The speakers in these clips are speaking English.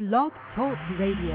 Blog Talk Radio.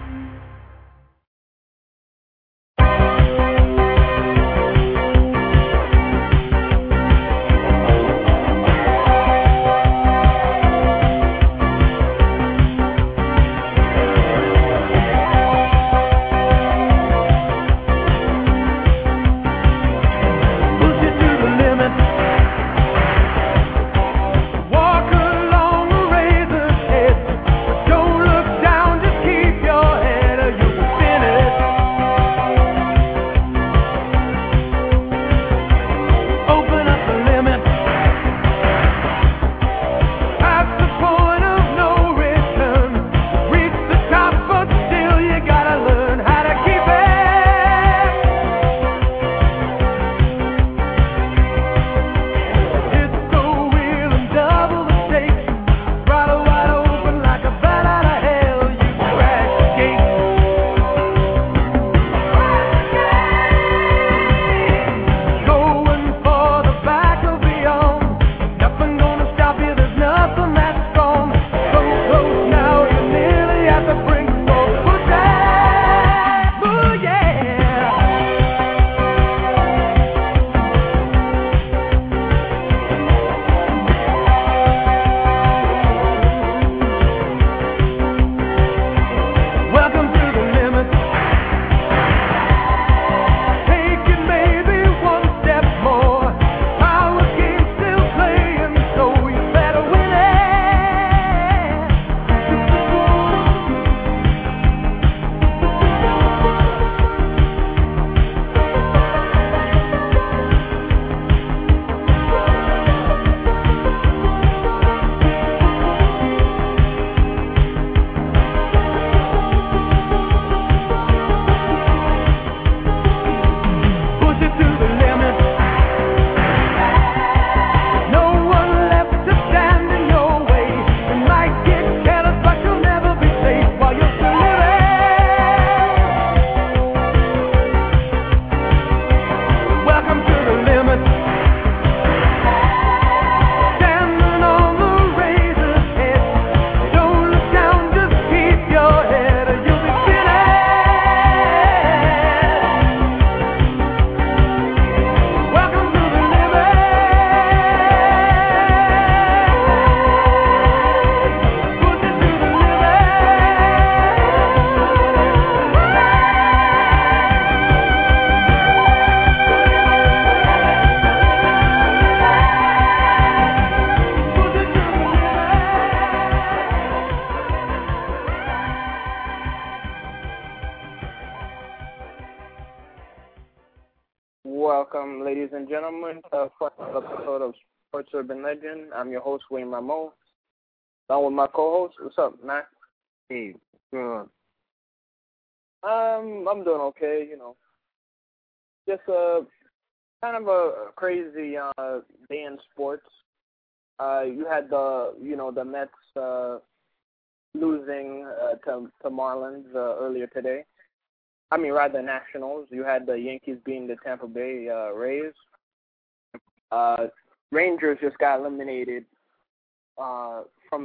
Welcome, ladies and gentlemen, to a final episode of Sports Urban Legend. I'm your host, Wayne Mamo, along with my co-host. What's up, Matt? Hey, what's I'm doing okay, you know. Just kind of a crazy day in sports. You had the Mets losing to Marlins earlier today. I mean, rather Nationals. You had the Yankees beating the Tampa Bay Rays. Rangers just got eliminated from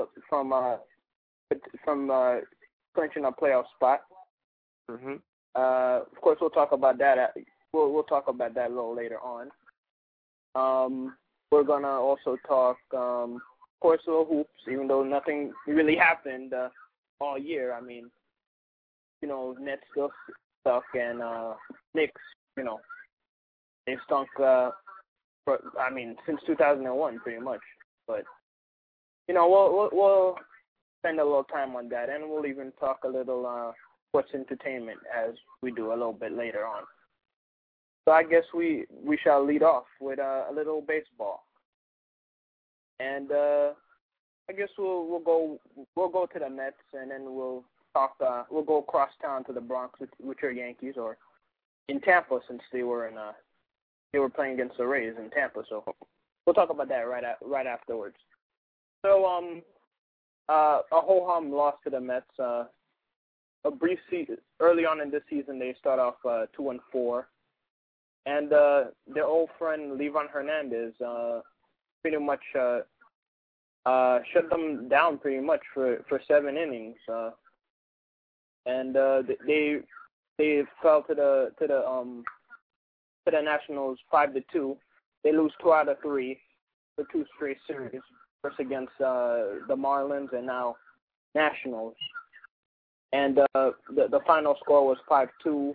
clinching a playoff spot. Mm-hmm. Of course, we'll talk about that. We'll talk about that a little later on. We're gonna also talk, of course, a little hoops. Even though nothing really happened all year. I mean, you know, Nets still stuck, and Knicks, you know, they've stunk. Since 2001, pretty much. But you know, we'll spend a little time on that, and we'll even talk a little sports entertainment as we do a little bit later on. So I guess we shall lead off with a little baseball, and I guess we'll go to the Mets, and then we'll go across town to the Bronx with your Yankees, or in Tampa, since they were playing against the Rays in Tampa. So we'll talk about that right afterwards. So a ho-hum loss to the Mets. A brief season early on in this season, they start off 2-4, and their old friend Livan Hernandez pretty much shut them down pretty much for 7 innings. And they fell to the Nationals 5-2. They lose 2 out of 3 for 2 straight series, first against the Marlins and now Nationals. And the final score was 5-2.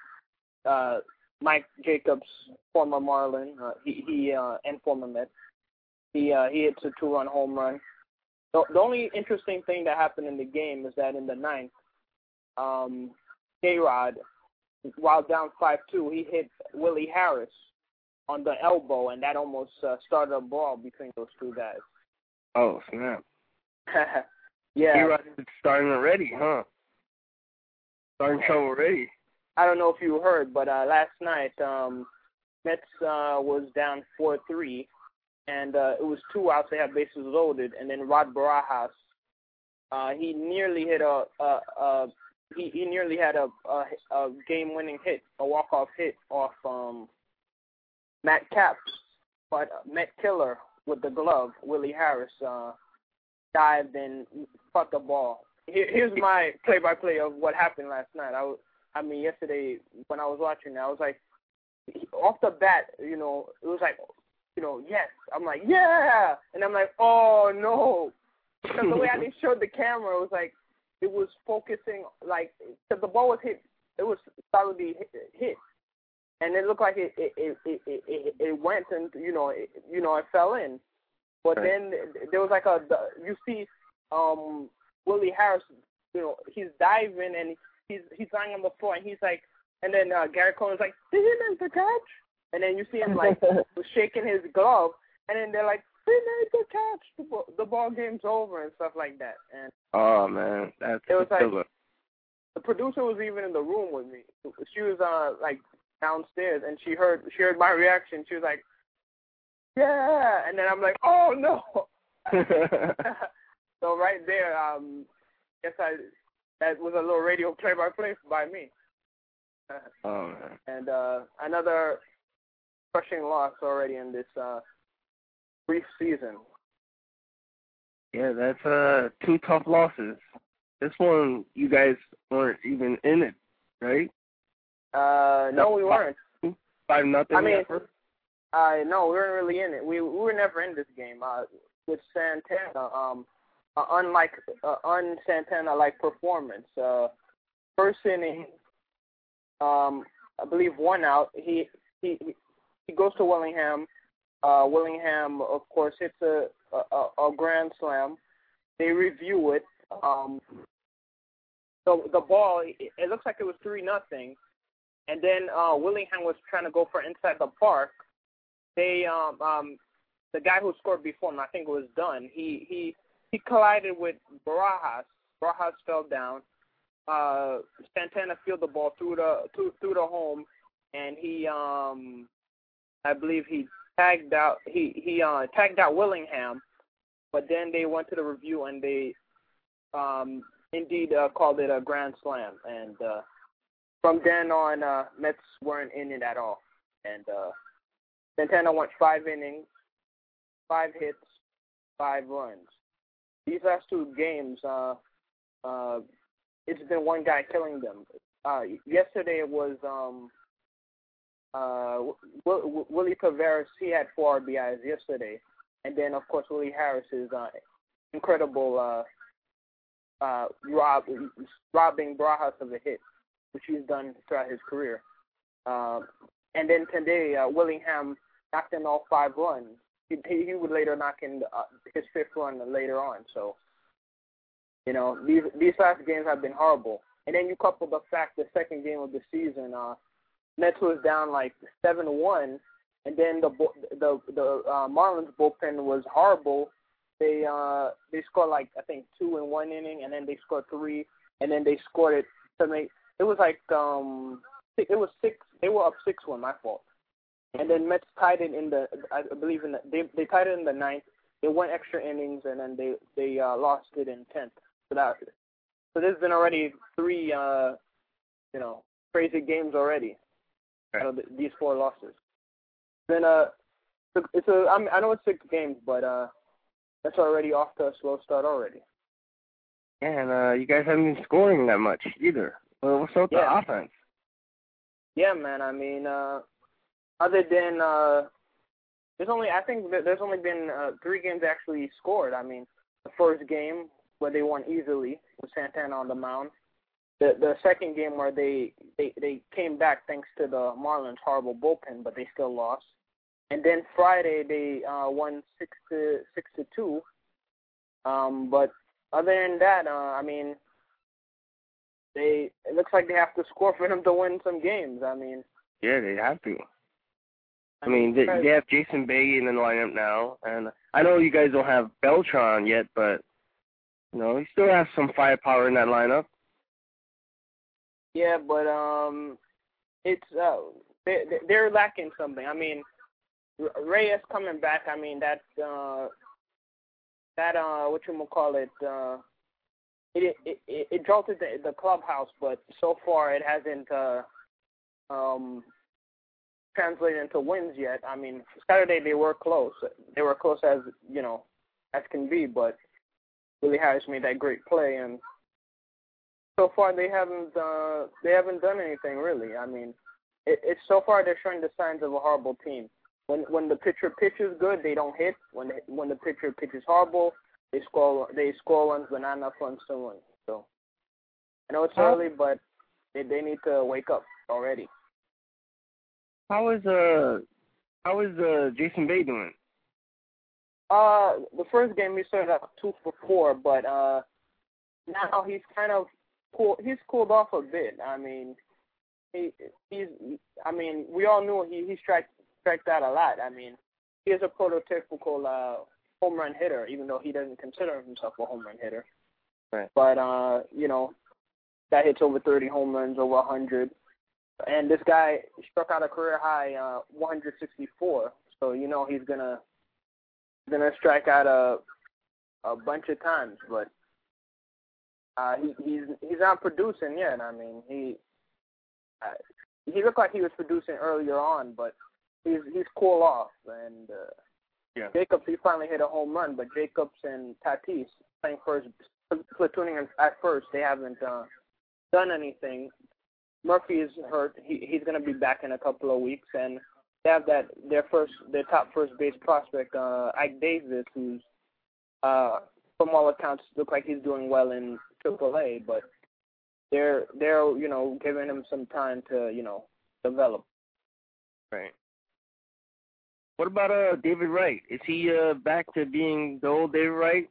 Mike Jacobs, former Marlin, and former Met, he hits a 2-run home run. The only interesting thing that happened in the game is that in the 9th, K-Rod, while down 5-2, he hit Willie Harris on the elbow, and that almost started a brawl between those 2 guys. Oh, snap. Yeah. K-Rod is starting already, huh? Starting trouble already. I don't know if you heard, but last night, Mets was down 4-3, and it was 2 outs. They had bases loaded, and then Rod Barajas, he nearly hit he nearly had a game-winning hit, a walk-off hit off Matt Capps, but Met Killer with the glove, Willie Harris, dived and caught the ball. Here's my play-by-play of what happened last night. Yesterday when I was watching, I was like, off the bat, it was like, yes. I'm like, yeah, and I'm like, oh no, because the way they showed the camera, it was like, it was focusing, like, because the ball was hit, it was solidly hit, and it looked like it went and it fell in, but then there was like you see Willie Harris, he's diving and he's lying on the floor and he's like, and then Gary Cohen's like, did he make the catch? And then you see him like shaking his glove, and then they're like, he made the catch. The ball game's over and stuff like that. And oh man, that's it was like the producer was even in the room with me. She was like downstairs and she heard my reaction. She was like, yeah, and then I'm like, oh no. So right there, that was a little radio play-by-play by me. Oh man. And another crushing loss already in this brief season. Yeah, that's 2 tough losses. This one, you guys weren't even in it, right? No, we weren't. 5-0. I mean, no, we weren't really in it. We were never in this game. With Santana, unlike un-Santana-like performance. First inning, I believe 1 out. He goes to Willingham. Willingham, of course, hits a grand slam. They review it. So the ball, it looks like it was 3-0, and then Willingham was trying to go for inside the park. They the guy who scored before him, I think it was Dunn. He collided with Barajas. Barajas fell down. Santana fielded the ball through the home, and he I believe he tagged out tagged out Willingham, but then they went to the review and they indeed called it a grand slam, and from then on Mets weren't in it at all, and Santana went 5 innings, 5 hits, 5 runs. These last 2 games, it's been one guy killing them. Yesterday it was Willie Taveras. He had 4 RBIs yesterday, and then of course Willie Harris's incredible robbing Barajas of a hit, which he's done throughout his career. And then today Willingham knocked in all 5 runs. He would later knock in his 5th run later on. So, these last games have been horrible. And then you couple the fact the second game of the season, Mets was down like 7-1, and then the Marlins bullpen was horrible. They scored like I think 2 in 1 inning, and then they scored 3, and then they scored it to make it was like it was 6. They were up 6-1. My fault. And then Mets tied it they tied it in the 9th. They went extra innings, and then they lost it in 10th. So there's been already 3 crazy games already. Out of these 4 losses. Then I know it's 6 games, but that's already off to a slow start already. And you guys haven't been scoring that much either. Well, what's up with the offense? Yeah, man. I mean, other than I think there's only been 3 games actually scored. I mean, the first game where they won easily with Santana on the mound. The second game where they came back thanks to the Marlins' horrible bullpen, but they still lost. And then Friday they won 6-2. But other than that, I mean, it looks like they have to score for them to win some games. I mean, yeah, they have to. I mean, they have Jason Bay in the lineup now, and I know you guys don't have Beltran yet, but you know, he still has some firepower in that lineup. Yeah, but it's they're lacking something. I mean, Reyes coming back. I mean, that whatchamacallit, it jolted the clubhouse, but so far it hasn't translated into wins yet. I mean, Saturday they were close. They were close as as can be, but Willie Harris made that great play, and so far they haven't done anything really. I mean, it's so far they're showing the signs of a horrible team. When the pitcher pitches good, they don't hit. When the pitcher pitches horrible, they score runs, but not enough runs to win. So I know it's early, but they need to wake up already. How is Jason Bay doing? The first game he started out 2 for 4, but now he's kind of cool. He's cooled off a bit. I mean, we all knew he striked out a lot. I mean, he is a prototypical home run hitter, even though he doesn't consider himself a home run hitter. Right. But that hits over 30 home runs, over 100. And this guy struck out a career high 164. So he's gonna strike out a bunch of times, but he's not producing yet. I mean, he looked like he was producing earlier on, but he's cool off. And Jacobs, he finally hit a home run, but Jacobs and Tatis playing first, platooning at first, they haven't done anything. Murphy is hurt. He's going to be back in a couple of weeks, and they have their top first base prospect, Ike Davis, who's from all accounts look like he's doing well in AAA, but they're giving him some time to develop. Right. What about David Wright? Is he back to being the old David Wright?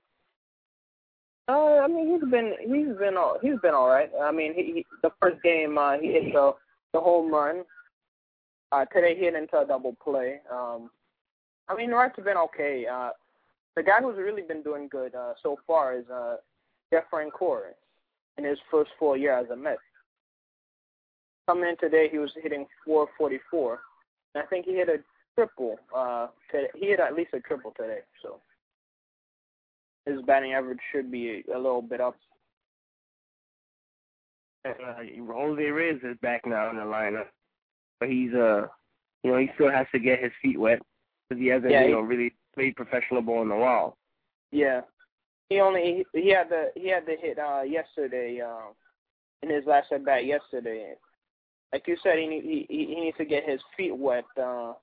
I mean, he's been all right. I mean, the first game he hit the home run. Today he hit into a double play. I mean, Wright's been okay. The guy who's really been doing good so far is Jeff Francoeur in his first full year as a Met. Coming in today, he was hitting .444, and I think he hit a triple. He hit at least a triple today, so his batting average should be a little bit up. Jose Reyes is back now in the lineup, but he's he still has to get his feet wet because he hasn't really played professional ball in a while. Yeah, he had the hit yesterday in his last at bat yesterday. Like you said, he needs to get his feet wet. So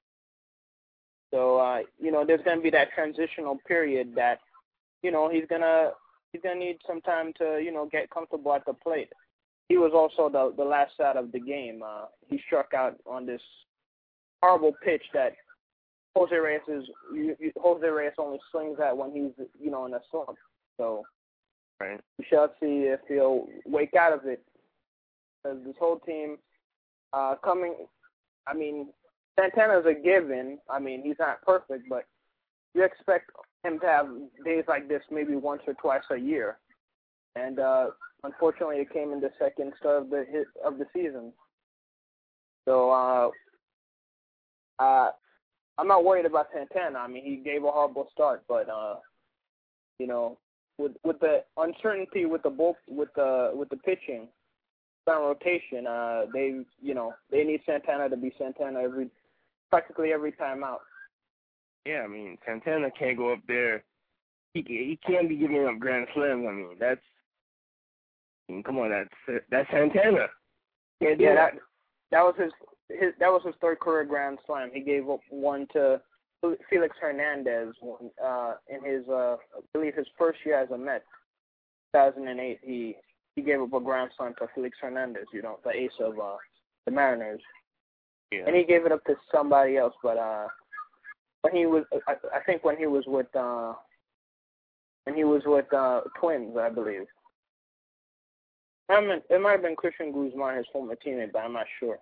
there's gonna be that transitional period that he's gonna need some time to get comfortable at the plate. He was also the last out of the game. He struck out on this horrible pitch that Jose Reyes only swings at when he's in a slump. So right. We shall see if he'll wake out of it. Because this whole team I mean, Santana's a given. I mean, he's not perfect, but you expect him to have days like this maybe once or twice a year. And unfortunately, it came in the second start of the season. So I'm not worried about Santana. I mean, he gave a horrible start, but with the uncertainty with the pitching, rotation, they need Santana to be Santana practically every time out. Yeah, I mean, Santana can't go up there he can't be giving up grand slams. I mean, come on, that's Santana. Can't do that was his third career grand slam. He gave up one to Felix Hernandez in his I believe his first year as a Met, 2008. He gave up a grand slam to Felix Hernandez, the ace of the Mariners. Yeah. And he gave it up to somebody else, but when he was I think when he was with Twins, I believe. It might have been Christian Guzman, his former teammate, but I'm not sure.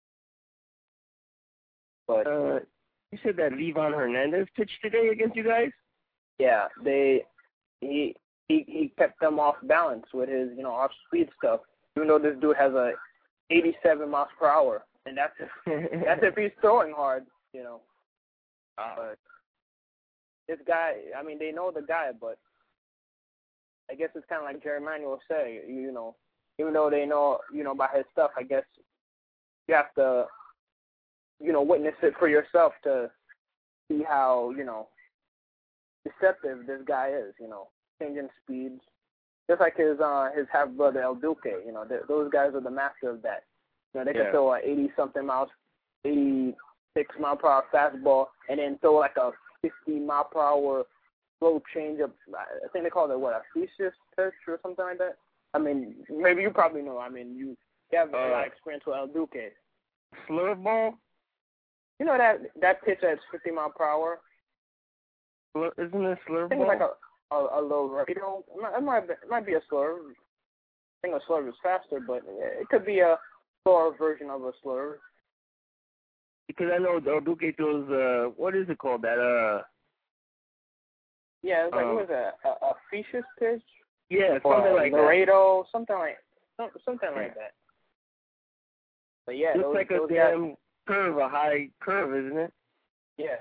But you said that Livan Hernandez pitched today against you guys? Yeah, he kept them off balance with his off speed stuff. Even though this dude has a 87 miles per hour, and that's if he's throwing hard, But this guy, I mean, they know the guy, but I guess it's kind of like Jerry Manuel say, even though they know, about his stuff, I guess you have to, witness it for yourself to see how, deceptive this guy is, changing speeds. Just like his half brother El Duque, those guys are the master of that. They can throw a 80-something miles, 86 mile per hour fastball, and then throw like a 50 mile per hour slow changeup. I think they call it a thesis pitch or something like that. I mean, maybe you probably know. I mean, you have a lot of experience with El Duque. Slurve ball? You know that pitch that's 50 mile per hour? Isn't it slurve ball? I think it's like a low radio. It might be a slurve. I think a slurve is faster, but it could be a slower version of a slurve. Because I know El Duque throws, what is it called? That, yeah, it's like, what is that? A thesis pitch? Yeah, something like Laredo, something like that. But yeah, looks like a damn curve, a high curve, isn't it? Yeah.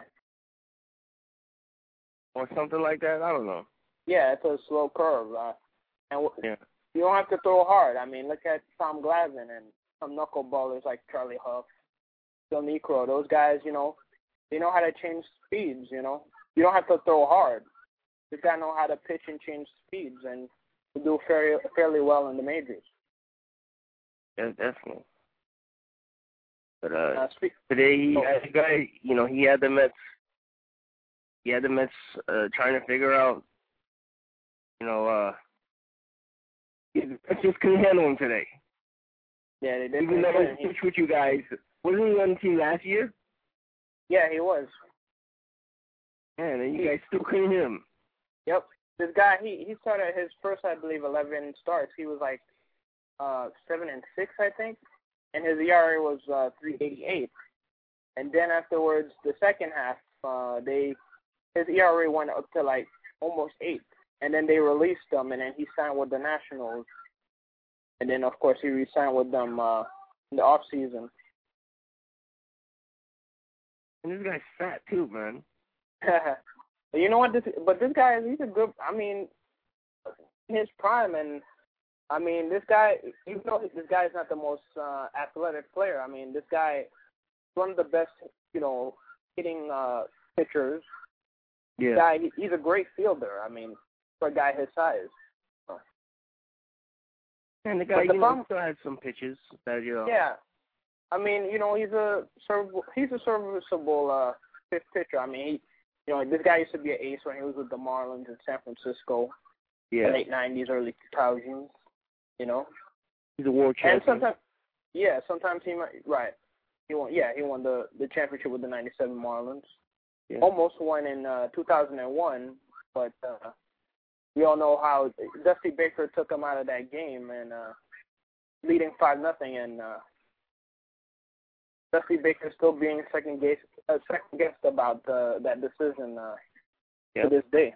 Or something like that. I don't know. Yeah, it's a slow curve, and you don't have to throw hard. I mean, look at Tom Glavine and some knuckleballers like Charlie Huff, Phil Necro. Those guys, they know how to change speeds. You don't have to throw hard. You got to know how to pitch and change speeds, and do fairly well in the majors. Yeah, definitely. But today he had the Mets. He had the Mets trying to figure out, just couldn't handle him today. Yeah, they did. Even though he pitched with you guys, wasn't he on the team last year? Yeah, he was. Man, and you guys still couldn't hit him. Yep. This guy, he started his first, I believe, 11 starts. He was like 7-6, I think, and his ERA was 3.88. And then afterwards, the second half, his ERA went up to like almost 8. And then they released him, and then he signed with the Nationals. And then, of course, he re-signed with them in the off season. And this guy's fat too, man. You know what? This guy, he's a good. I mean, his prime, and I mean, this guy. Even though this guy is not the most athletic player, I mean, this guy is one of the best, hitting pitchers. Yeah. Guy, he's a great fielder. I mean, for a guy his size. And the guy, still has some pitches that Yeah, I mean, he's a serviceable fifth pitcher. I mean, this guy used to be an ace when he was with the Marlins in San Francisco. Yeah. In the late 90s, early 2000s. He's a world champion. And sometimes he might. Right. He won the championship with the '97 Marlins. Yeah. Almost won in 2001, but we all know how Dusty Baker took him out of that game and leading 5-0, and Dusty Baker still being second guessed about that decision to this day.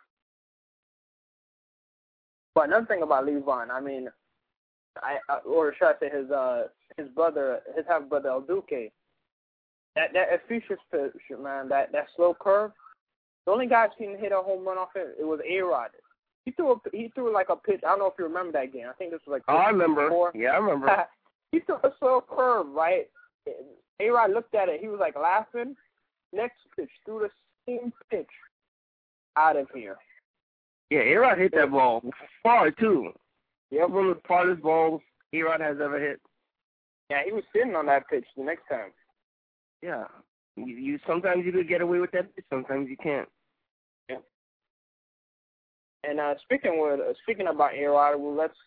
But another thing about Livan, I mean, or should I say his brother, his half brother El Duque. That efficient pitch, man, that slow curve. The only guy I've seen hit a home run off it was A-Rod. He threw like a pitch. I don't know if you remember that game. I think this was like. I remember. 4. Yeah, I remember. He threw a slow curve, right? A-Rod looked at it. He was like laughing. Next pitch, threw the same pitch out of here. Yeah, A-Rod hit that ball far, too. Yep. One of the farthest balls A-Rod has ever hit. Yeah, he was sitting on that pitch the next time. Yeah. You sometimes you could get away with that, sometimes you can't. Yeah. And speaking about A-Rod, well, let's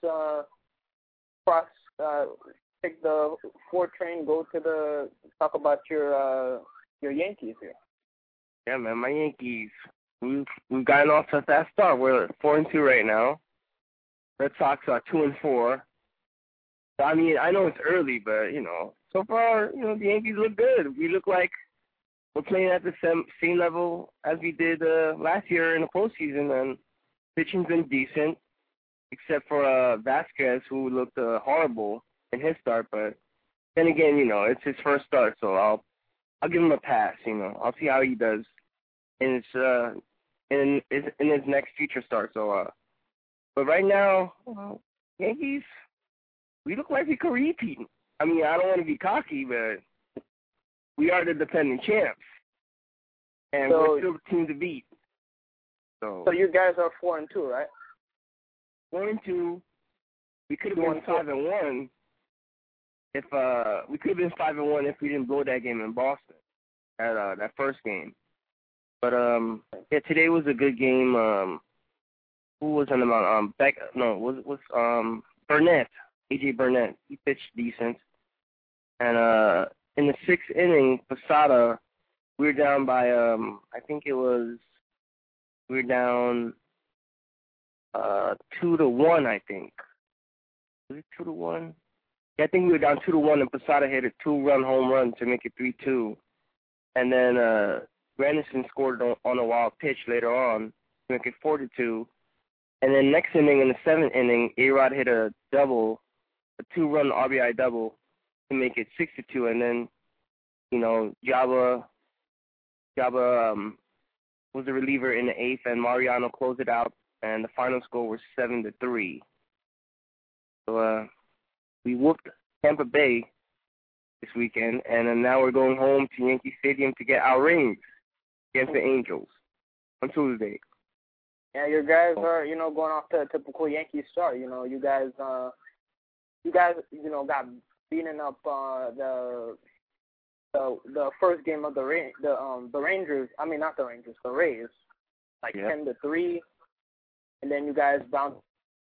take the 4 train, go to talk about your Yankees here. Yeah, man, my Yankees. We've gotten off to a fast start. We're 4-2 right now. Red Sox are 2-4. So, I mean, I know it's early, but so far, the Yankees look good. We look like we're playing at the same level as we did last year in the postseason, and pitching's been decent, except for Vasquez, who looked horrible in his start. But then again, it's his first start, so I'll give him a pass. I'll see how he does in his next future start. So, but right now, Yankees, we look like we could repeat. I mean, I don't want to be cocky, but we are the defending champs, and we're still the team to beat. So you guys are 4-2, right? 4-2. We could have been 5-1 if we could have been 5-1 if we didn't blow that game in Boston, that first game. But yeah, today was a good game. Who was on the mound? Burnett, AJ Burnett. He pitched decent. And in the 6th inning, Posada, we were down by we were down 2-1, I think. Was it 2-1? Yeah, I think we were down 2-1, and Posada hit a 2-run home run to make it 3-2. And then Granderson scored on a wild pitch later on to make it 4-2. And then next inning, in the 7th inning, A-Rod hit a double, a 2-run RBI double to make it 6-2. And then, Jabba was the reliever in the 8th, and Mariano closed it out, and the final score was 7-3. So we whooped Tampa Bay this weekend, and then now we're going home to Yankee Stadium to get our rings against the Angels on Tuesday. Yeah, your guys are, going off the typical Yankee start. You guys got beaten up the first game of the Rangers. I mean, not the Rangers, the Rays, 10-3, and then you guys bounced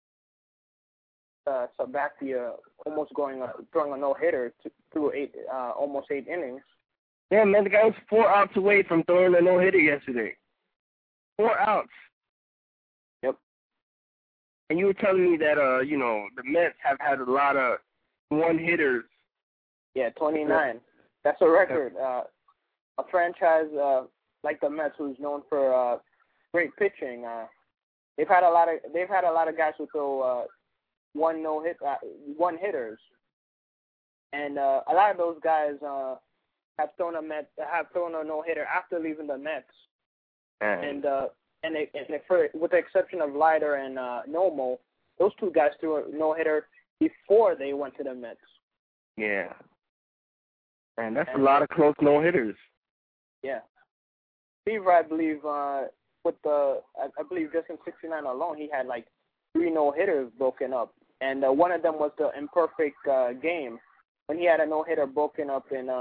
Sabathia almost throwing a no-hitter through almost 8 innings. Yeah, man, the guy was 4 outs away from throwing a no-hitter yesterday. 4 outs. Yep. And you were telling me that, the Mets have had a lot of one-hitters. Yeah, 29. That's a record. A franchise like the Mets, who's known for great pitching, they've had a lot of guys who throw one-hitters, and a lot of those guys have thrown a no-hitter after leaving the Mets, and with the exception of Leiter and Nomo, those 2 guys threw a no-hitter before they went to the Mets. Yeah. And that's a lot of close no-hitters. Yeah. Seaver, I believe, I believe just in 69 alone, he had 3 no-hitters broken up. And one of them was the imperfect game when he had a no-hitter broken up in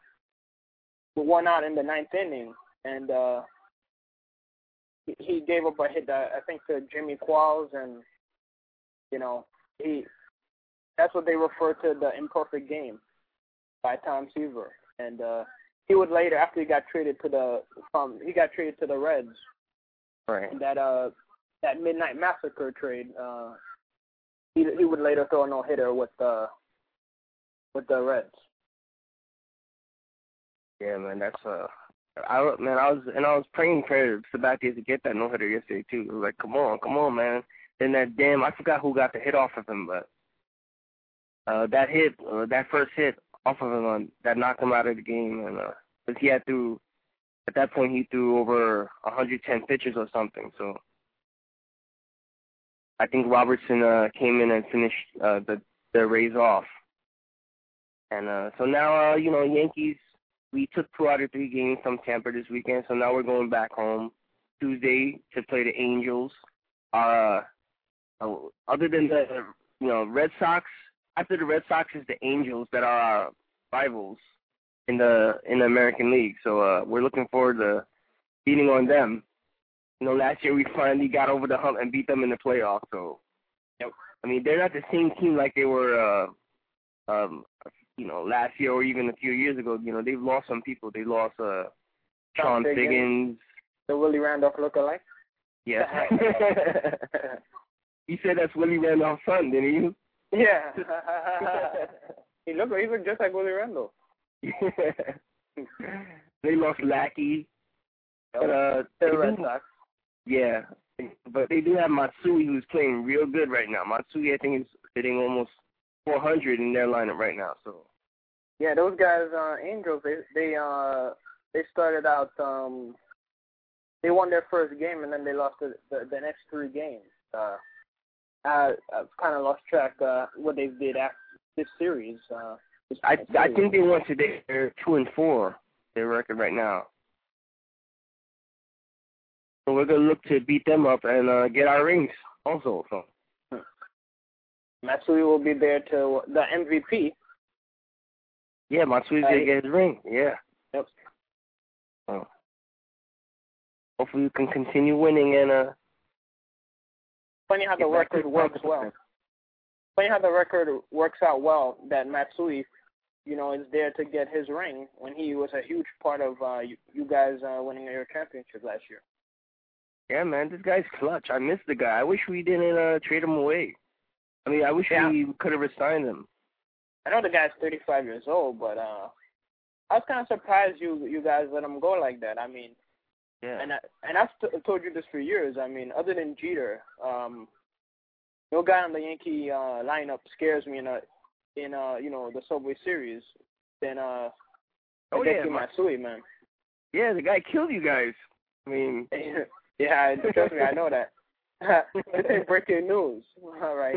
1 out in the 9th inning. And he gave up a hit, I think, to Jimmy Qualls. And, that's what they refer to the imperfect game by Tom Seaver. And he would later, after he got traded to the Reds. Right. And that Midnight Massacre trade, he would later throw a no-hitter with the Reds. Yeah, man, that's I was praying for Sabathia to get that no-hitter yesterday too. It was like, come on, man. Then I forgot who got the hit off of him, but that first hit off of him that knocked him out of the game, and because at that point he threw over 110 pitches or something. So I think Robertson came in and finished the Rays off, and so now Yankees, we took 2 out of 3 games from Tampa this weekend, so now we're going back home Tuesday to play the Angels are other than the Red Sox. After the Red Sox is the Angels that are our rivals in the American League. So we're looking forward to beating on them. Last year we finally got over the hump and beat them in the playoffs. So, I mean, they're not the same team like they were, last year or even a few years ago. They've lost some people. They lost Sean Figgins. The Willie Randolph lookalike? Yes. You said that's Willie Randolph's son, didn't you? Yeah. he looked just like Willie Randolph. They lost Lackey. But, the Red Sox. Yeah. But they do have Matsui, who's playing real good right now. Matsui, I think, is hitting almost 400 in their lineup right now. So. Yeah, those guys, Angels, they started out. They won their first game and then they lost the next 3 games. I've kind of lost track what they did after this series. I think they won today. They're 2-4. Their record right now. So we're gonna look to beat them up and get our rings also. So. Matsui will be there to the MVP. Yeah, Matsui's gonna get his ring. Yeah. Yep. Oh. Hopefully we can continue winning and Funny how the record works well. Funny how the record works out well that Matsui, is there to get his ring when he was a huge part of you guys winning your championship last year. Yeah, man, this guy's clutch. I miss the guy. I wish we didn't trade him away. I mean, I wish we could have resigned him. I know the guy's 35 years old, but I was kind of surprised you guys let him go like that. I mean, yeah. And I've told you this for years. I mean, other than Jeter, no guy on the Yankee lineup scares me in the Subway Series than Matsui, man. Yeah, the guy killed you guys. I mean, yeah, trust me, I know that. This ain't breaking news. All right.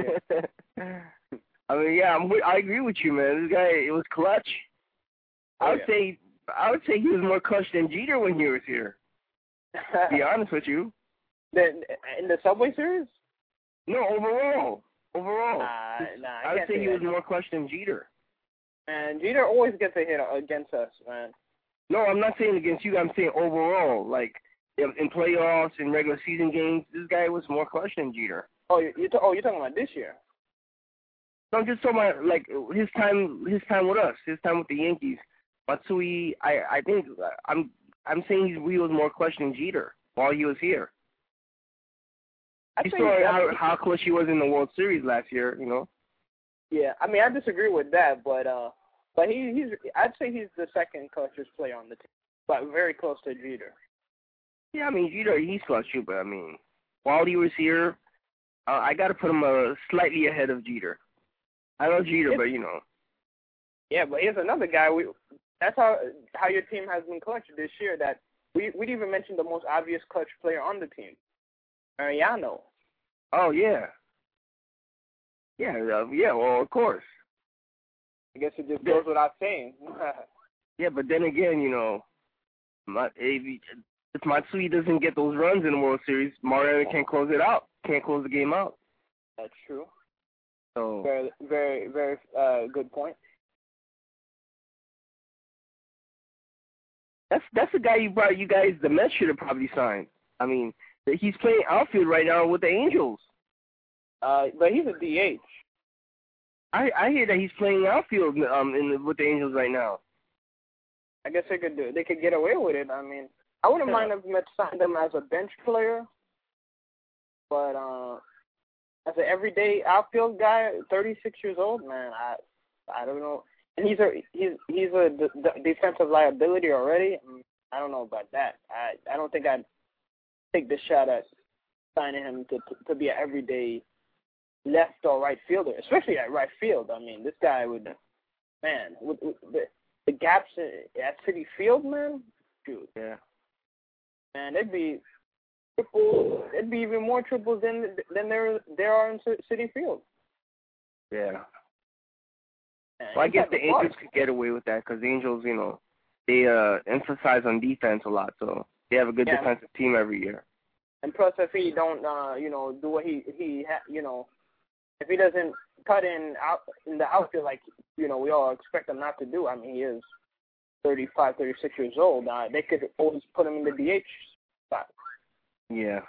I mean, yeah, I agree with you, man. This guy, it was clutch. I would say he was more clutch than Jeter when he was here. To be honest with you. In the Subway Series? No, overall. I would say he was more clutch than Jeter. And Jeter always gets a hit against us, man. No, I'm not saying against you. I'm saying overall. Like, in playoffs, in regular season games, this guy was more clutch than Jeter. Oh, you're talking about this year? No, I'm just talking about, like, his time with us, his time with the Yankees. Matsui, I think, I'm saying he was more clutch than Jeter while he was here. You saw how clutch he was in the World Series last year, Yeah, I mean, I disagree with that, but I'd say he's the second clutchest player on the team, but very close to Jeter. Yeah, I mean, Jeter, he's clutch too, but I mean, while he was here, I got to put him slightly ahead of Jeter. I know Jeter, but Yeah, but here's another guy. That's how your team has been clutch this year. That we didn't even mention the most obvious clutch player on the team, Mariano. Oh yeah. Yeah, well, of course. I guess it just goes without saying. Yeah, but then again, if Matsui doesn't get those runs in the World Series, Mariano can't close the game out. That's true. So very, very, very good point. That's the guy you guys, the Mets should have probably signed. I mean, he's playing outfield right now with the Angels. But he's a DH. I hear that he's playing outfield with the Angels right now. I guess they could get away with it. I mean, I wouldn't mind if Mets signed him as a bench player, but as an everyday outfield guy, 36 years old, man, I don't know. And he's a defensive liability already. I don't know about that. I don't think I'd take the shot at signing him to be an everyday left or right fielder, especially at right field. I mean, this guy would, man, with the gaps at Citi Field, man, dude. Yeah. Man, it'd be triples. It'd be even more triples than there are in Citi Field. Yeah. Well, I guess the Angels could get away with that because the Angels, they emphasize on defense a lot, so they have a good defensive team every year. And plus, if he don't, do what if he doesn't cut in the outfield like, we all expect him not to do. I mean, he is 35, 36 years old. They could always put him in the DH spot. Yeah.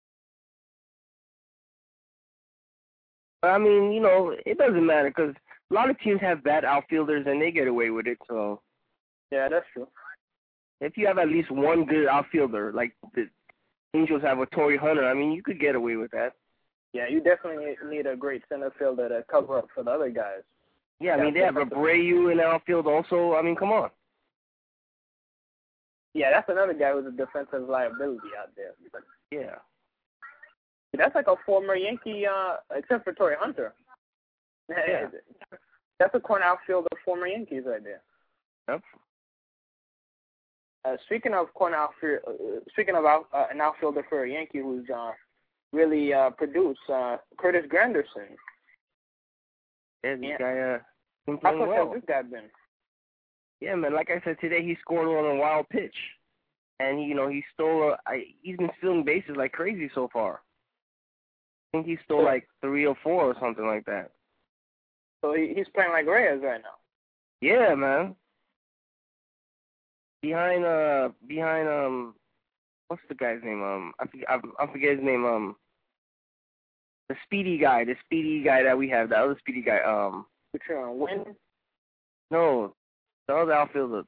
But, I mean, it doesn't matter because a lot of teams have bad outfielders and they get away with it. So yeah, that's true. If you have at least one good outfielder, like the Angels have with Torrey Hunter, I mean, you could get away with that. Yeah, you definitely need a great center fielder to cover up for the other guys. Yeah, I mean, they have Abreu in the outfield also. I mean, come on. Yeah, that's another guy who's a defensive liability out there. Yeah. That's like a former Yankee, except for Torrey Hunter. Yeah. That's a corner outfielder, former Yankees right there. Yep. Speaking of an outfielder for a Yankee who's really produced, Curtis Granderson. Yeah, this guy been How playing close well. has this guy been? Yeah, man. Like I said today, he scored on a wild pitch, and he stole. He's been stealing bases like crazy so far. I think he stole like 3 or 4 or something like that. So he's playing like Reyes right now. Yeah, man. Behind what's the guy's name? I forget his name. The speedy guy that we have, the other speedy guy. Which one? Wynn? No, the other outfielder.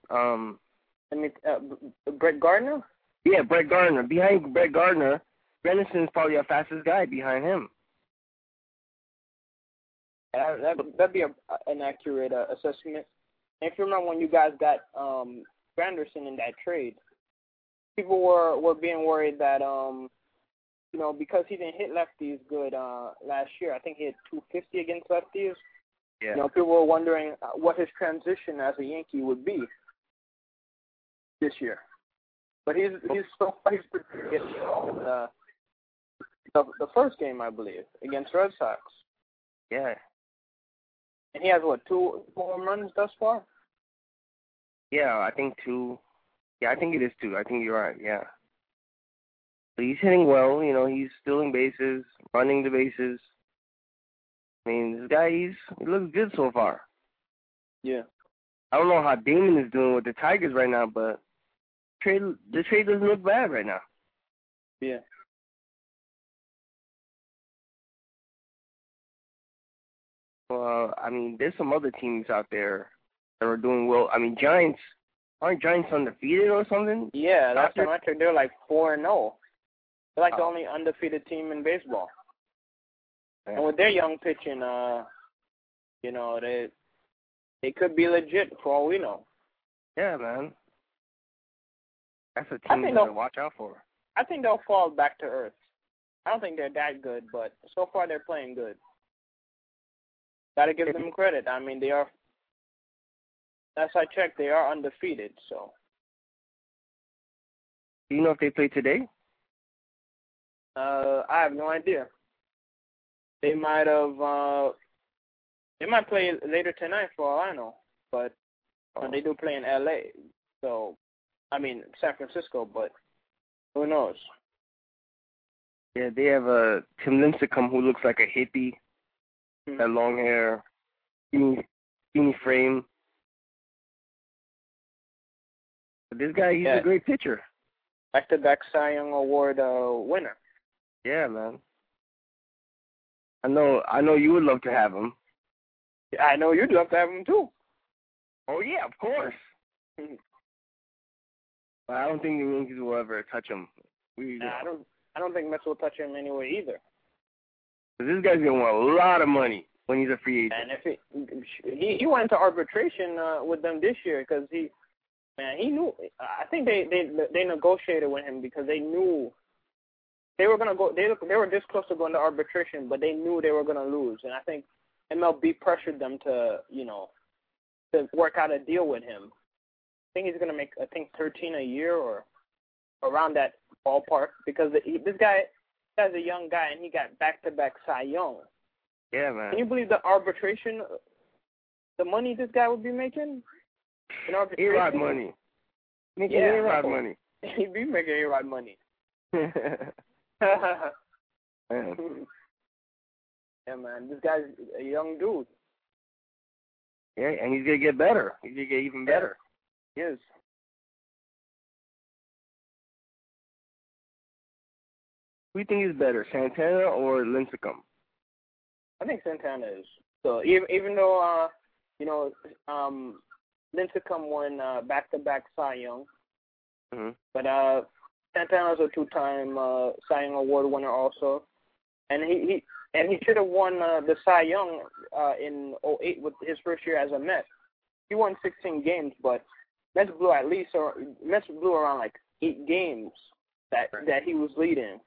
Brett Gardner? Yeah, Brett Gardner. Behind Brett Gardner, Granderson's probably our fastest guy behind him. That'd be an accurate assessment. And if you remember when you guys got Granderson in that trade, people were being worried that because he didn't hit lefties good last year. I think he hit 250 against lefties. Yeah. People were wondering what his transition as a Yankee would be this year. But he's pretty good. The first game, I believe, against Red Sox. Yeah. And he has, 2 home runs thus far? Yeah, I think 2. Yeah, I think it is 2. I think you're right, yeah. But he's hitting well, he's stealing bases, running the bases. I mean, this guy, he looks good so far. Yeah. I don't know how Damon is doing with the Tigers right now, but the trade doesn't look bad right now. Yeah. Well, I mean, there's some other teams out there that are doing well. I mean, aren't Giants undefeated or something? Yeah, that's the record. They're like 4-0. They're like the Oh. only undefeated team in baseball. Yeah. And with their young pitching, they could be legit for all we know. Yeah, man. That's a team to watch out for. I think they'll fall back to earth. I don't think they're that good, but so far they're playing good. Got to give them credit. I mean, they are. Last I checked, they are undefeated. So. Do you know if they play today? I have no idea. They might have. They might play later tonight, for all I know. But they do play in L.A. So, I mean, San Francisco. But who knows? Yeah, they have Tim Lincecum, who looks like a hippie. That long hair, skinny frame. But this guy, he's a great pitcher. Back-to-back Cy Young Award winner. Yeah, man. I know you would love to have him. Yeah, I know you'd love to have him too. Oh yeah, of course. But I don't think the Yankees will ever touch him. I don't think Mets will touch him anyway either. This guy's gonna want a lot of money when he's a free agent. And if he went into arbitration with them this year because he knew. I think they negotiated with him because they knew they were gonna go. They were this close to going to arbitration, but they knew they were gonna lose. And I think MLB pressured them to work out a deal with him. I think he's gonna make $13 a year or around that ballpark because this guy's a young guy and he got back-to-back Cy Young. Yeah, man. Can you believe the arbitration, the money this guy would be making? In arbitration? A-Rod money. Making A-Rod money. He'd be making A-Rod money. Man. Yeah, man. This guy's a young dude. Yeah, and he's gonna get better. He's gonna get even better. He is. Who do you think is better, Santana or Lincecum? I think Santana is. So even though Lincecum won back-to-back Cy Young, but Santana's a two-time Cy Young Award winner also, and he should have won the Cy Young in '08 with his first year as a Met. He won 16 games, but Mets blew around like 8 games that he was leading.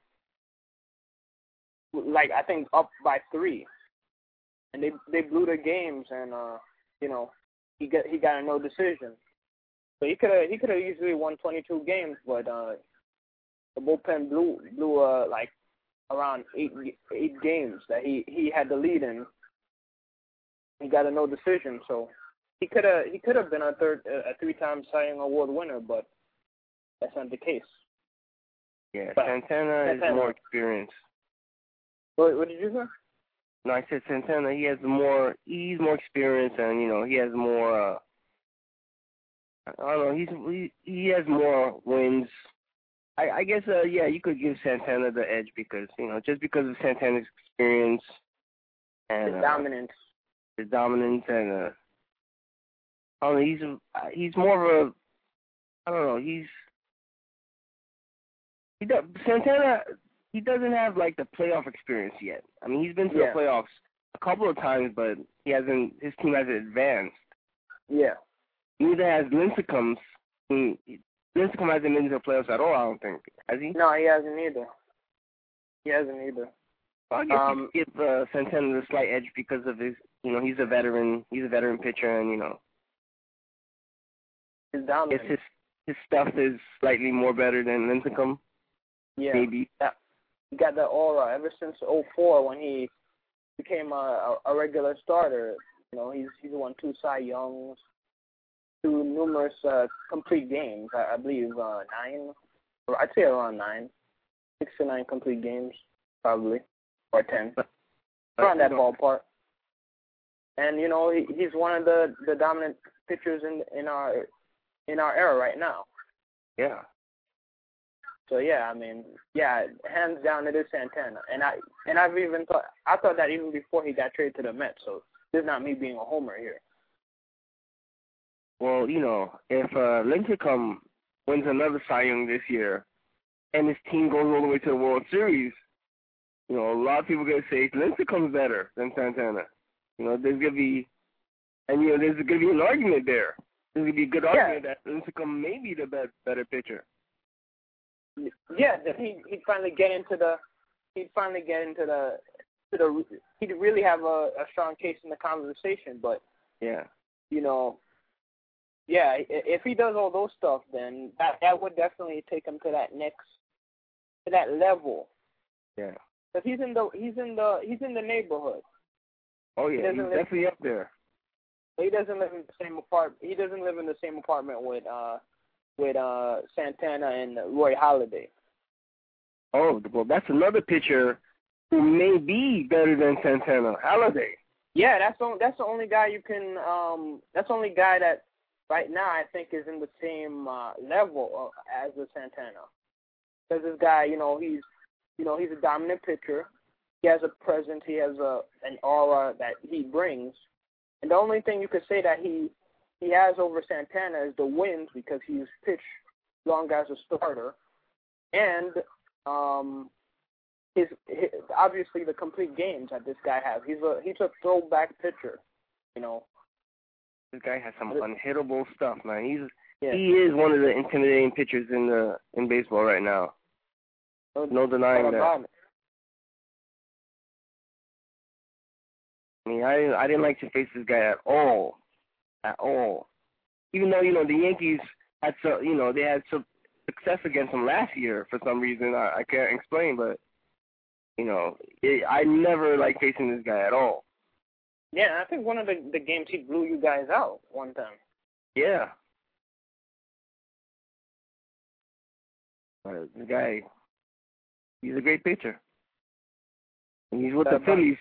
Like I think up by 3, and they blew the games, and he got a no decision. So he could have easily won 22 games, but the bullpen blew like around 8 games that he had the lead in. He got a no decision, so he could have been a 3-time Cy Young Award winner, but that's not the case. Yeah, but Santana is more experienced. What did you say? No, I said Santana. He's more experienced, and he has more. I don't know. He has more wins. I guess you could give Santana the edge because just because of Santana's experience and his dominance, and I don't know. He's more of a. I don't know. Santana. He doesn't have like the playoff experience yet. I mean, he's been to the playoffs a couple of times, but his team hasn't advanced. Yeah. Neither has Lincecum. Lincecum hasn't been to the playoffs at all, I don't think. Has he? No, he hasn't either. I guess you give Santana the slight edge because of his, he's a veteran. He's a veteran pitcher, and his dominance. His stuff is slightly more better than Lincecum. Yeah. Maybe. He got the aura ever since '04 when he became a regular starter. He's won 2 Cy Youngs, 2 numerous complete games. I believe 9, or I'd say around 9, 6 to 9 complete games, probably, or 10, around that ballpark. And he's one of the dominant pitchers in our era right now. Yeah. So hands down it is Santana, and I thought that even before he got traded to the Mets. So this is not me being a homer here. Well, if Lincecum wins another Cy Young this year, and his team goes all the way to the World Series, a lot of people are gonna say Lincecum's better than Santana. There's gonna be an argument there. There's gonna be a good argument that Lincecum may be the better pitcher. Yeah, he'd finally get into the he'd really have a strong case in the conversation, but if he does all those stuff, then that would definitely take him to that level. Yeah. Because he's in the neighborhood. Oh yeah, he's definitely up there. He doesn't live in the same apartment. He doesn't live in the same apartment with Santana and Roy Halladay. Oh, well, that's another pitcher who may be better than Santana, Halladay. Yeah, that's the only guy you can. That's the only guy that right now I think is in the same level as the Santana. Because this guy, he's a dominant pitcher. He has a presence. He has an aura that he brings. And the only thing you could say that he has over Santana is the wins because he's pitched long as a starter, and his obviously the complete games that this guy has. He's a throwback pitcher, This guy has some unhittable stuff, man. He is one of the intimidating pitchers in baseball right now. No denying that. I mean, I didn't like to face this guy at all. Even though the Yankees had they had some success against him last year for some reason I can't explain, but I never liked facing this guy at all. Yeah, I think one of the games he blew you guys out one time. Yeah. The guy He's a great pitcher. And he's with the But Phillies,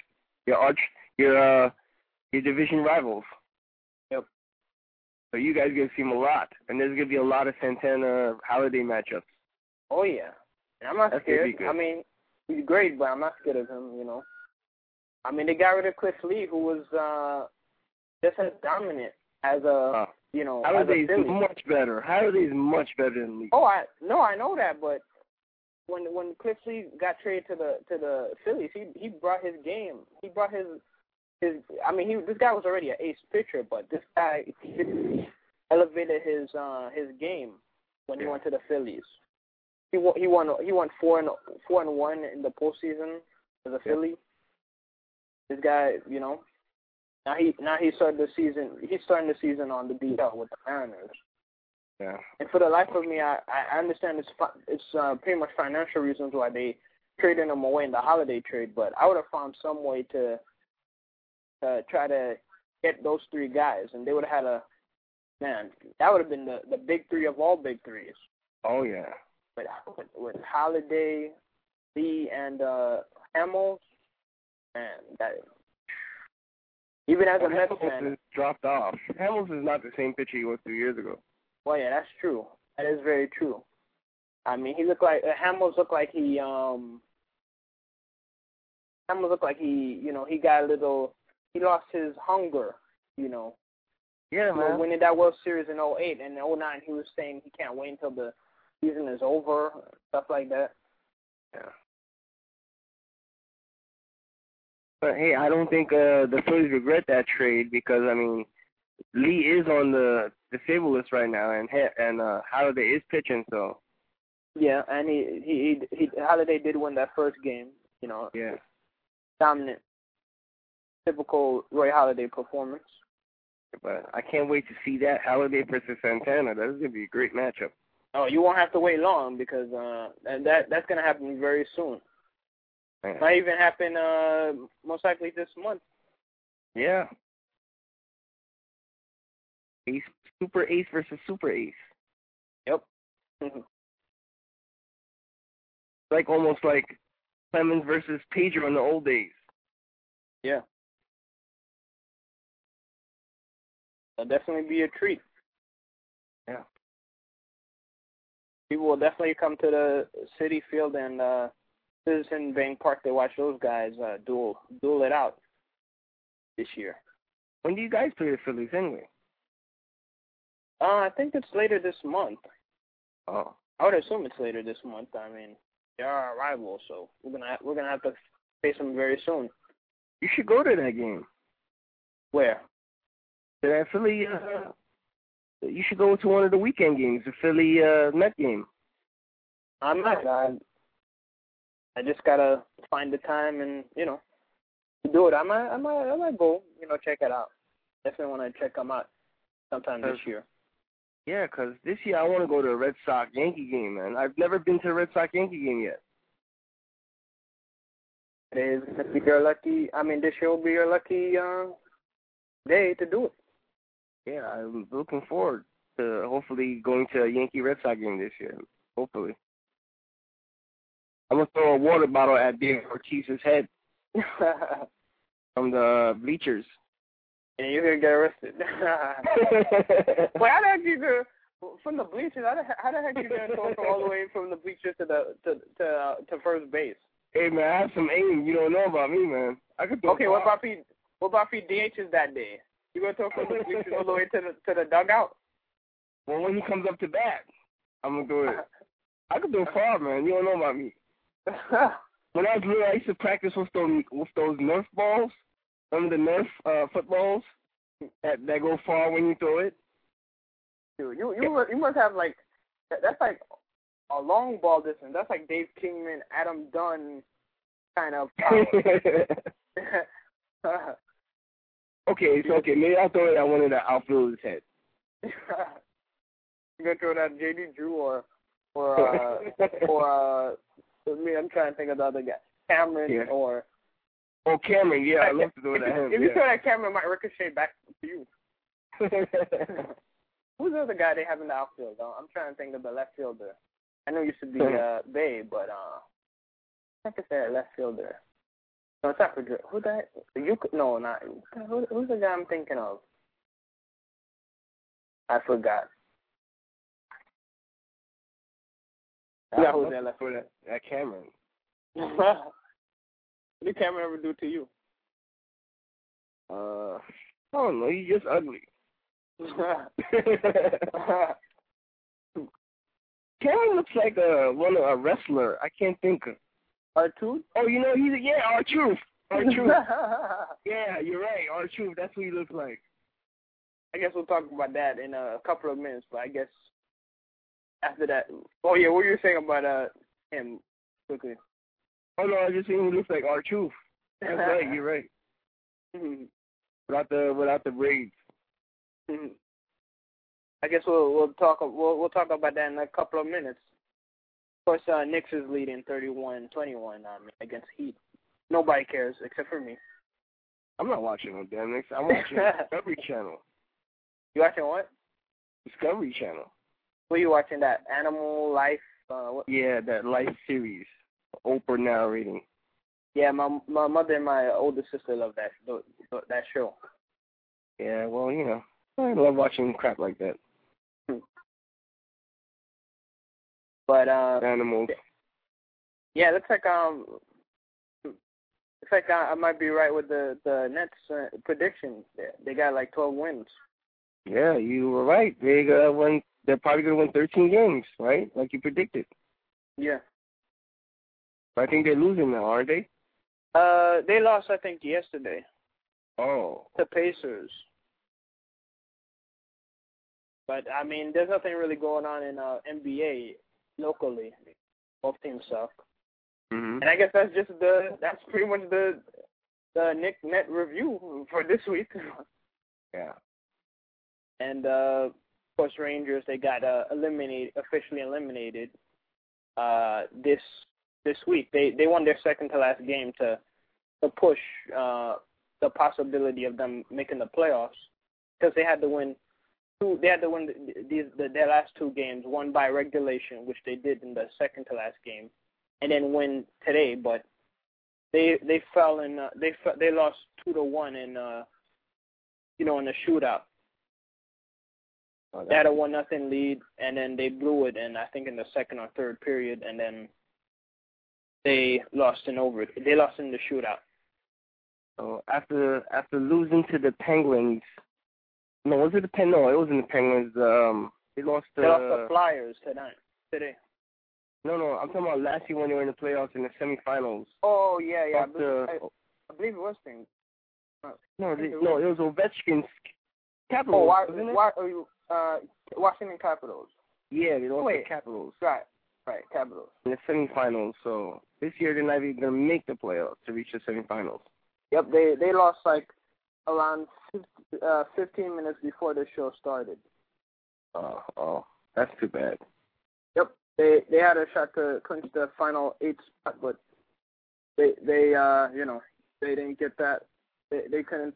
your division rivals. Yep. So you guys get to see him a lot, and there's gonna be a lot of Santana Holiday matchups. Oh yeah, and I'm not That's gonna be scared. good. I mean, he's great, but I'm not scared of him. You know. I mean, they got rid of Cliff Lee, who was just as dominant as a you know. Holiday's as a Philly. much better. Holiday's much better than Lee. Oh, I know that, but when Cliff Lee got traded to the Phillies, he brought his game. He brought his. I mean, this guy was already an ace pitcher, but this guy elevated his game when he went to the Phillies. He won 4-1 in the postseason as a Philly. This guy, you know, now he started the season. He's starting the season on the DL with the Mariners. Yeah. And for the life of me, I understand it's pretty much financial reasons why they traded him away in the Holiday trade. But I would have found some way to try to get those three guys, and they would have had that would have been the big three of all big threes. Oh yeah. But with Holiday, Lee, and Hamels, man, that even as a Mets fan, has dropped off. Hamels is not the same pitcher he was 2 years ago. Well, yeah, that's true. That is very true. I mean, he looked like Hamels looked like he you know, he got a little. He lost his hunger, you know. Yeah, man. Winning that World Series in 2008 and 2009, he was saying he can't wait until the season is over, stuff like that. Yeah. But hey, I don't think the Phillies regret that trade because I mean, Lee is on the disabled list right now, and Holiday is pitching, so. Yeah, and he Holiday did win that first game, you know. Yeah. Dominant, typical Roy Halladay performance. But I can't wait to see that Holiday versus Santana. That's gonna be a great matchup. Oh, you won't have to wait long because that's gonna happen very soon. Man. Might even happen most likely this month. Yeah. Super Ace versus Super Ace. Yep. Like almost like Clemens versus Pedro in the old days. Yeah. It'll definitely be a treat. Yeah. People will definitely come to the Citi Field and Citizen Bank Park to watch those guys duel it out this year. When do you guys play the Phillies anyway? I think it's later this month. Oh. I would assume it's later this month. I mean, they are our rivals, so we're gonna have to face them very soon. You should go to that game. Where? To that Philly. You should go to one of the weekend games, the Philly Met game. I might. I just gotta find the time and do it. I might go. Check it out. Definitely want to check them out sometime this year. Yeah, 'cause this year I want to go to a Red Sox-Yankee game, man. I've never been to a Red Sox-Yankee game yet. This year will be your lucky day to do it. Yeah, I'm looking forward to hopefully going to a Yankee-Red Sox game this year. Hopefully. I'm going to throw a water bottle at David Ortiz's head from the bleachers. And you're going to get arrested. Well, how the heck you go from the bleachers? How the heck you going to throw all the way from the bleachers to first base? Hey, man, I have some aim. You don't know about me, man. I could throw. Okay, what about if he DHs that day? You going to throw from the bleachers all the way to the dugout? Well, when he comes up to bat, I'm going to do it. I could throw far, man. You don't know about me. When I was little, I used to practice with those Nerf balls. Remember the Nerf footballs that go far when you throw it? Dude, you must have that's like a long ball distance. That's like Dave Kingman, Adam Dunn kind of power. Okay, it's okay. Maybe I'll throw it at one of the outfielders' head. You gonna throw it at J.D. Drew or me? I'm trying to think of the other guy, Cameron or. Oh, Cameron, yeah, I'd love to do it at him. If you throw that Cameron, it might ricochet back to you. Who's the other guy they have in the outfield? I'm trying to think of the left fielder. I know it used to be Bay, but I could say left fielder. No, it's not Pedro. Who that? You could no, not who's the guy I'm thinking of? I forgot. Yeah, who's that left fielder? That Cameron. What did Cameron ever do to you? I don't know. He's just ugly. Cameron looks like a wrestler. I can't think of. R-Truth? Oh, you know, R-Truth. R-Truth. Yeah, you're right. R-Truth. That's what he looks like. I guess we'll talk about that in a couple of minutes, but I guess after that. Oh, yeah, what were you saying about him quickly? Oh, no, I was just saying he looks like R-Truth. That's right. You're right. Mm-hmm. Without the braids. Mm-hmm. I guess we'll talk about that in a couple of minutes. Of course, Knicks is leading 31-21 against Heat. Nobody cares except for me. I'm not watching no damn Knicks. I'm watching Discovery Channel. You watching what? Discovery Channel. What are you watching? That Animal Life? What? Yeah, that Life series. Oprah narrating. Yeah, my mother and my older sister love that show. Yeah, well, you know, I love watching crap like that. But Animals. Yeah, it looks like I might be right with the Nets prediction. They got like 12 wins. Yeah, you were right. They're probably gonna win 13 games, right? Like you predicted. Yeah. But I think they're losing now, aren't they? They lost, I think, yesterday. Oh. The Pacers. But I mean, there's nothing really going on in NBA locally. Both teams suck. Mm-hmm. And I guess that's pretty much the net review for this week. Yeah. And of course, Rangers, they got officially eliminated this week. They won their second to last game to push the possibility of them making the playoffs, because they had to win their last two games, one by regulation, which they did in the second to last game, and then win today. But they lost 2-1 in the shootout. Oh, they had a 1-0 lead, and then they blew it in, I think, in the second or third period, and then they lost in the shootout. So after losing to the Penguins, no, was it the Penguins? No, it wasn't the Penguins. They lost the Flyers today. No, I'm talking about last year when they were in the playoffs in the semifinals. Oh yeah. I believe it was things. No, it was Ovechkin's Capitals. Wasn't it? Washington Capitals. Yeah, they lost the Capitals. Right, Capitals. In the semifinals. So this year they're not even going to make the playoffs to reach the semifinals. Yep, they lost like around 15 minutes before the show started. Oh, that's too bad. Yep, they had a shot to clinch the final 8 spot, but they didn't get that. They couldn't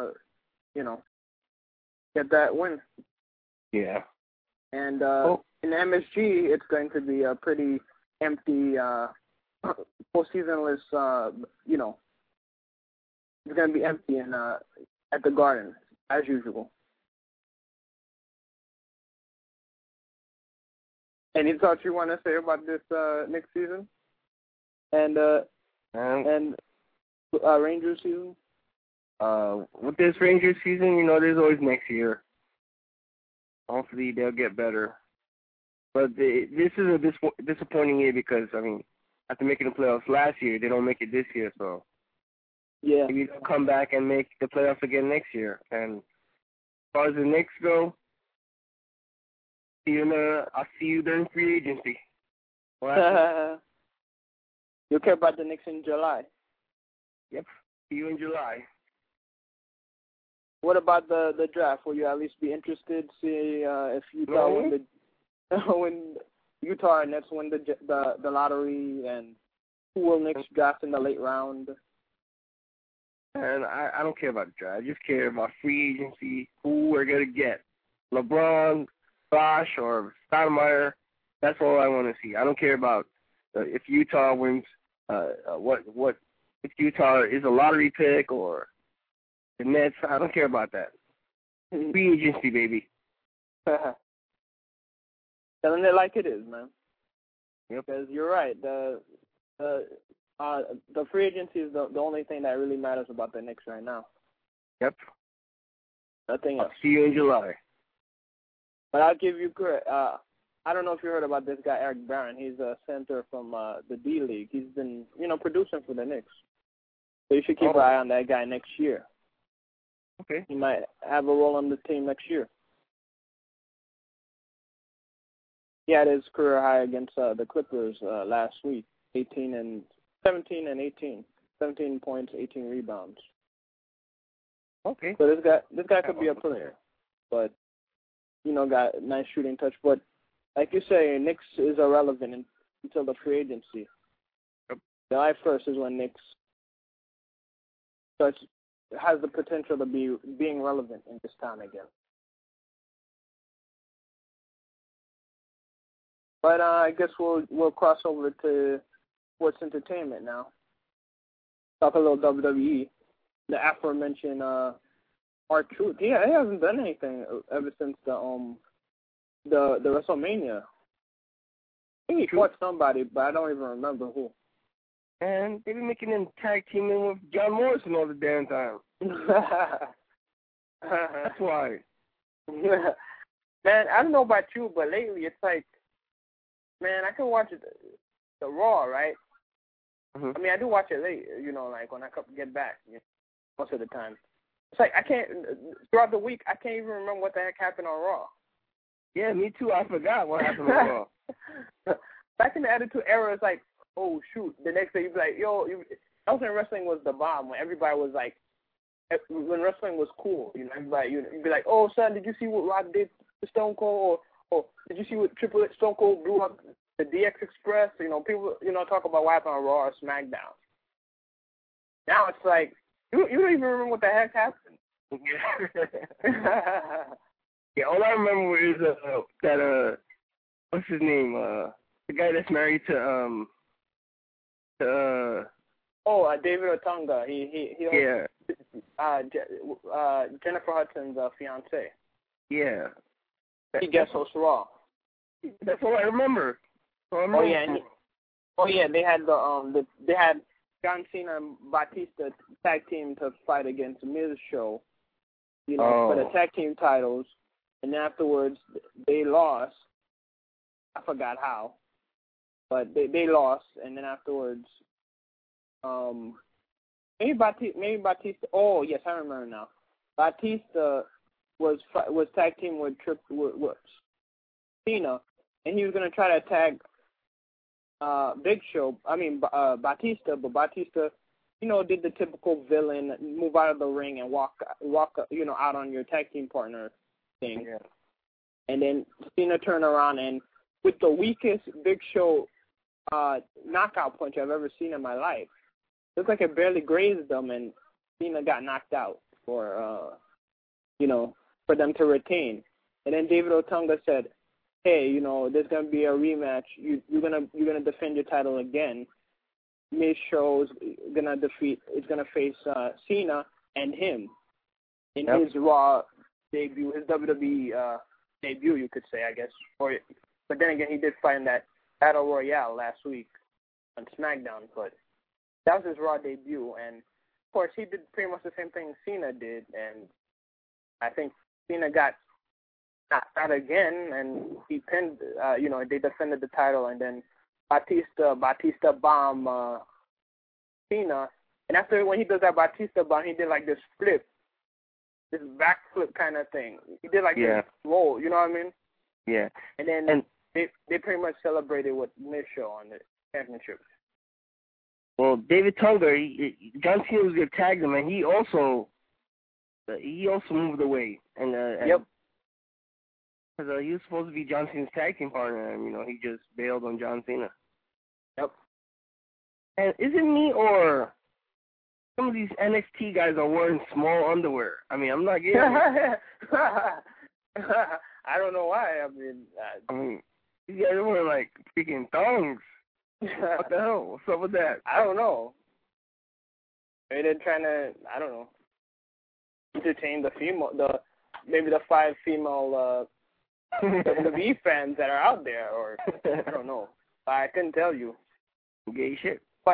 get that win. Yeah. And in MSG, it's going to be a pretty empty postseasonless. It's going to be empty at the Garden as usual. Any thoughts you want to say about this next season and Rangers season? With this Rangers season, there's always next year. Hopefully they'll get better. But this is a disappointing year because, after making the playoffs last year, they don't make it this year. So yeah, maybe they'll come back and make the playoffs again next year. And as far as the Knicks go, I'll see you during free agency. You'll care about the Knicks in July. Yep, see you in July. What about the draft? Will you at least be interested to see if Utah when Utah and Nets win the lottery, and who will Knicks draft in the late round? And I don't care about the draft. I just care about free agency, who we're going to get. LeBron, Bosh, or Stoudemire. That's all I want to see. I don't care about if Utah wins what if Utah is a lottery pick or the Nets. I don't care about that. Free agency, baby. Telling it like it is, man. Yep. Because you're right. The free agency is the only thing that really matters about the Knicks right now. Yep. Nothing else. I'll see you in July. But I'll give you credit. I don't know if you heard about this guy, Eric Barron. He's a center from the D League. He's been, producing for the Knicks. So you should keep an eye on that guy next year. Okay. He might have a role on the team next year. He had his career high against the Clippers last week, 17 and 18. 17 points, 18 rebounds. Okay. So this guy could be a player, but got a nice shooting touch. But like you say, Knicks is irrelevant until the free agency. Yep. July 1st is when Knicks has the potential to be being relevant in this town again. But I guess we'll cross over to sports entertainment now. Talk a little WWE. The aforementioned R-Truth. He hasn't done anything ever since the WrestleMania. I think he fought somebody, but I don't even remember who. And they've been making them tag teaming with John Morrison all the damn time. That's why. Man, I don't know about you, but lately it's like, man, I can watch the Raw, right? Mm-hmm. I mean, I do watch it late, like when I get back, most of the time. It's like throughout the week, I can't even remember what the heck happened on Raw. Yeah, me too. I forgot what happened on Raw. Back in the Attitude Era, it's like, oh, shoot. The next day, you'd be like, yo, that was when wrestling was the bomb, when everybody was like, when wrestling was cool, everybody, you'd be like, oh, son, did you see what Rock did to Stone Cold? Or did you see what Triple H, Stone Cold blew up the DX Express? People, talk about what happened on Raw or SmackDown. Now it's like, you don't even remember what the heck happened. Yeah, all I remember is that what's his name? The guy that's married to David Otunga. He yeah. Jennifer Hudson's fiance. Yeah. He guest hosts Raw. That's all I remember. Oh yeah, they had they had John Cena and Batista tag team to fight against Miz show, for the tag team titles, and afterwards they lost. I forgot how, but they lost, and then afterwards, maybe Batista. Oh yes, I remember now. Batista was tag team with Cena, and he was gonna try to tag Batista, but Batista, did the typical villain, move out of the ring and walk, out on your tag team partner thing. Yeah. And then Cena turned around and with the weakest Big Show knockout punch I've ever seen in my life. Looked like it barely grazed them, and Cena got knocked out for them to retain. And then David Otunga said, hey, there's gonna be a rematch. You're gonna defend your title again. Miz Show is gonna face Cena and him in his Raw debut, his WWE debut, you could say, I guess. But then again, he did fight in that Battle Royale last week on SmackDown. But that was his Raw debut, and of course he did pretty much the same thing Cena did, and I think Cena got knocked out again, and he pinned, they defended the title, and then Batista bomb Cena, and after when he does that Batista bomb, he did like this flip, this backflip kind of thing. He did like this roll, you know what I mean? Yeah. And then they pretty much celebrated with Miz Show on the championship. Well, David Tonga, John Cena was going to tag him, and he also moved away, and yep. Because he was supposed to be John Cena's tag team partner, and, he just bailed on John Cena. Yep. And is it me or some of these NXT guys are wearing small underwear? I mean, I'm not getting it. I don't know why. I mean, these guys are wearing, like, freaking thongs. What the hell? What's up with that? I don't know. Maybe they're trying to, I don't know, entertain maybe the 5 female WWE fans that are out there, or I don't know. I couldn't tell you. Gay shit. But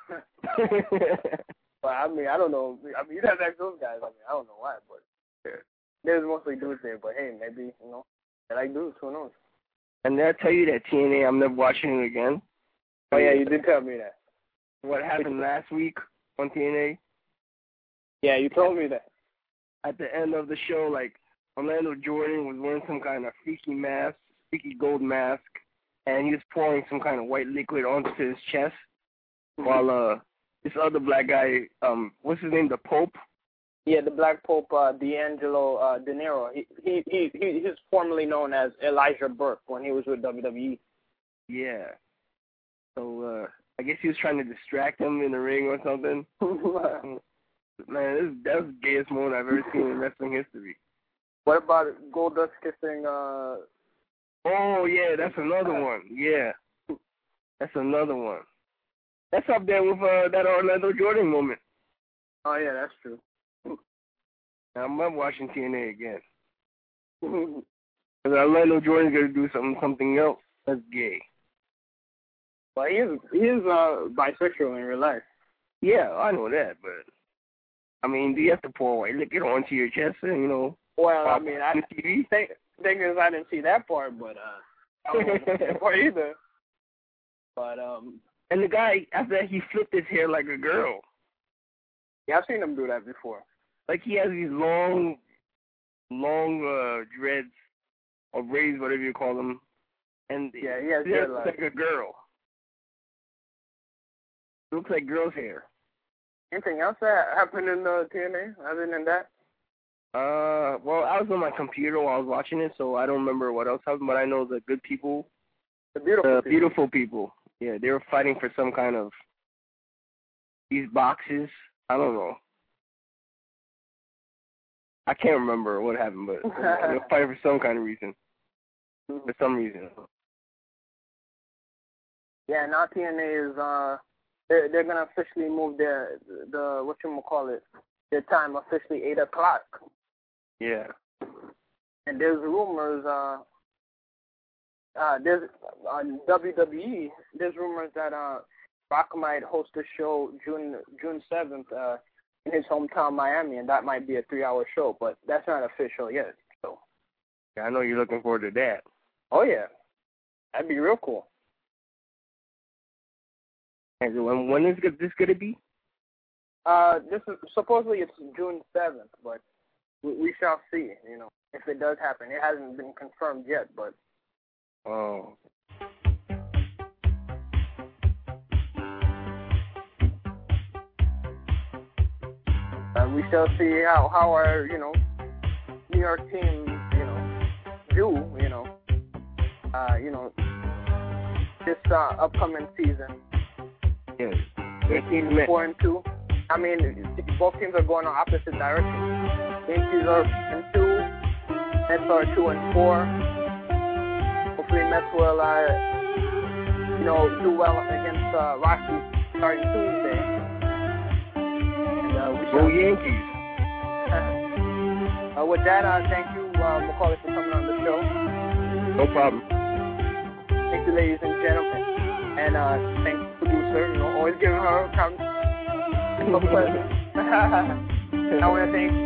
I mean, I don't know. I mean, you'd have to ask those guys. I mean, I don't know why, but there's mostly dudes there. But hey, maybe, they like dudes. Who knows? And did I tell you that TNA, I'm never watching it again? Oh, yeah, you did tell me that. What happened last week on TNA? Yeah, you told me that. At the end of the show, like, Orlando Jordan was wearing some kind of freaky gold mask, and he was pouring some kind of white liquid onto his chest, while this other black guy, what's his name, the Pope? Yeah, the Black Pope, D'Angelo De Niro. He's formerly known as Elijah Burke when he was with WWE. Yeah. So, I guess he was trying to distract him in the ring or something. Man, that's the gayest moment I've ever seen in wrestling history. What about Goldust kissing, Oh, yeah, that's another one. Yeah. That's another one. That's up there with that Orlando Jordan moment. Oh, yeah, that's true. I'm not watching TNA again. Because Orlando Jordan's going to do something else that's gay. Well, he is bisexual in real life. Yeah, I know that, but I mean, do you have to pour white liquid onto your chest and, Well, I mean, I TV? thing is I didn't see that part, but I don't know that part either. But and the guy, after that, he flipped his hair like a girl. Yeah, I've seen him do that before. Like he has these long dreads or braids, whatever you call them, and yeah, he has hair like a girl. It looks like girl's hair. Anything else that happened in the TNA other than that? Well, I was on my computer while I was watching it, so I don't remember what else happened, but I know the good people. The beautiful people. Yeah, they were fighting for some kind of these boxes. I don't know. I can't remember what happened, but they were fighting for some kind of reason. For some reason. Yeah, now TNA is they're gonna officially move their time officially 8 o'clock. Yeah. And there's rumors there's on WWE. There's rumors that Rock might host a show June 7th in his hometown Miami, and that might be a 3-hour show, but that's not official yet. So. Yeah, I know you're looking forward to that. Oh yeah, that'd be real cool. And when is this gonna be? This is supposedly it's June 7th, but we shall see. If it does happen, it hasn't been confirmed yet, but. Oh. We shall see how our New York team do this upcoming season. Yes. 4-2. I mean, both teams are going on opposite directions. Yankees are 2, Mets are 2-4. Hopefully, Mets will do well against Rockies starting Tuesday. Go Yankees. With that, thank you, Macaulay, for coming on the show. No problem. Thank you, ladies and gentlemen. And thank you, producer, always giving her a count. It's a pleasure. I want to thank,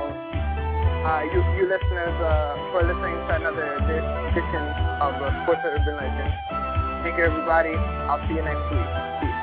you listeners for listening to another edition of Sports Urban Legends. Thank you, everybody. I'll see you next week. Peace.